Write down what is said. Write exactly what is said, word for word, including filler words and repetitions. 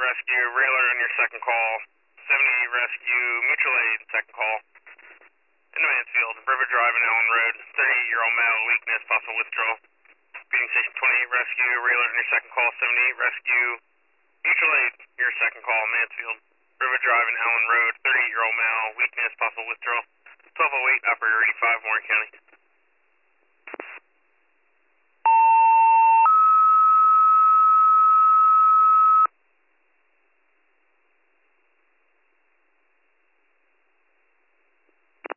Rescue, Railer on your second call. seventy-eight Rescue, Mutual Aid, second call. In Mansfield, River Drive and Allen Road, thirty-eight-year-old male, weakness, possible withdrawal. Speeding Station twenty-eight Rescue, Railer on your second call, seventy-eight Rescue, Mutual Aid, your second call, Mansfield. River Drive and Allen Road, thirty-eight-year-old male, weakness, possible withdrawal. twelve oh eight, operator eighty-five, Warren County.